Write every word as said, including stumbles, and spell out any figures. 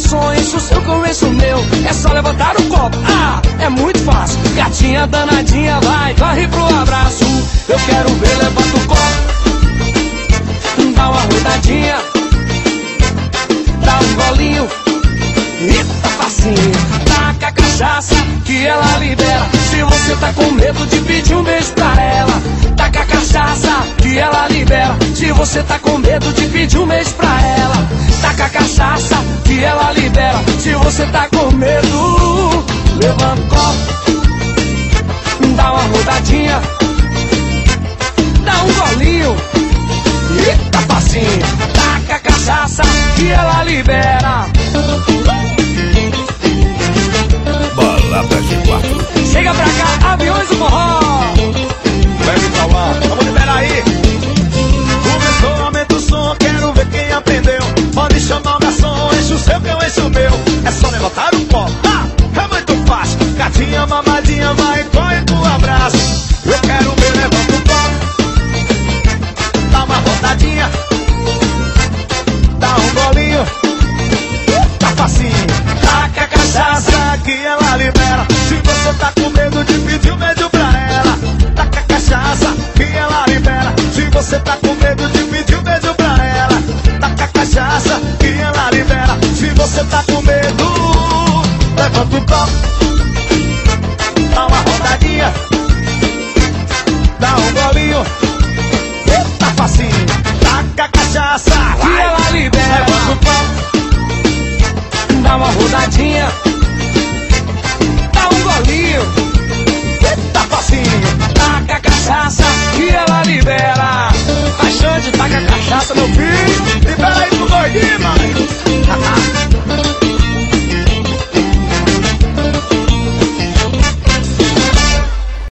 som, enche o seu que eu encho o meu. É só levantar o copo, ah, é muito fácil. Gatinha danadinha, vai, corre pro abraço. Eu quero ver, levanta o copo, dá uma rodadinha, dá um golinho, eita facinho. Taca a cachaça que ela libera, se você tá com medo de pedir um beijo pra ela. Taca a cachaça que ela libera, se você tá com medo de pedir um beijo pra ela. Taca a cachaça que ela libera, se você tá com medo. Levanta o copo, dá uma rodadinha, dá um golinho, eita facinho. Taca a cachaça que ela libera. Balada G quatro. Chega pra cá, aviões do forró. Vem pra lá, vamos liberar aí. Começou, aumenta o som, quero ver quem aprendeu. Pode chamar o garçom, enche o seu que eu encho o meu. É só levantar o copo, ah, é muito fácil. Gatinha, mamadinha, vai, corre pro abraço. Eu quero ver, levanta o copo, dá uma rodadinha, dá um golinho, tá facinho. Taca a cachaça que ela libera, se você tá com medo de pedir um beijo pra ela. Taca a cachaça que ela libera, se você tá com medo de pedir um beijo pra ela. Taca a cachaça que ela libera, se você tá com medo. Levanta o copo, dá uma rodadinha, dá um golinho, eita facinho. Taca a cachaça Que ela libera, levanta o copo, dá uma rodadinha, dá um golinho, eita facinho. taca a cachaça que ela libera. Vai, Xande, taca a cachaça, meu filho.